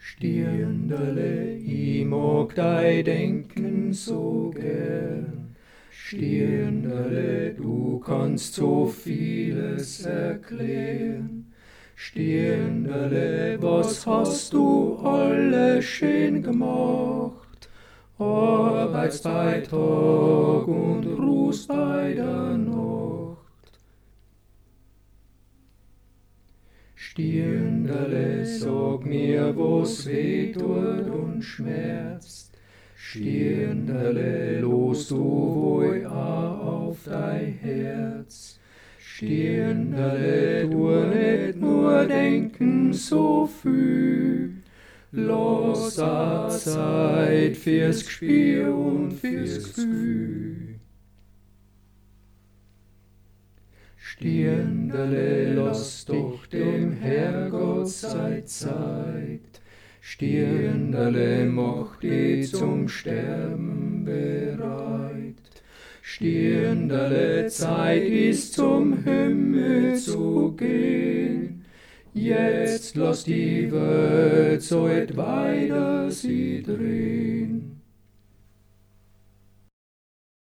Stirndele, ich mag dei Denken so gern. Stirndele, du kannst so vieles erklären. Stirndele, was hast du alles schön gemacht? Arbeitst bei Tag und ruhst bei der Nacht. Stirndele, sag mir, was weh tut und schmerzt. Stirndele, los du wohl auf dein Herz. Stirndele, tu nicht nur denken so viel. Lass a Zeit fürs Gespür und fürs Gefühl. Stirndele, lass doch dem Herrgott sei Zeit. Stirndele, mach dich zum Sterben bereit. Stirndele, Zeit ist zum Himmel zu gehen. Jetzt lass die Welt so et weiter sie drehen.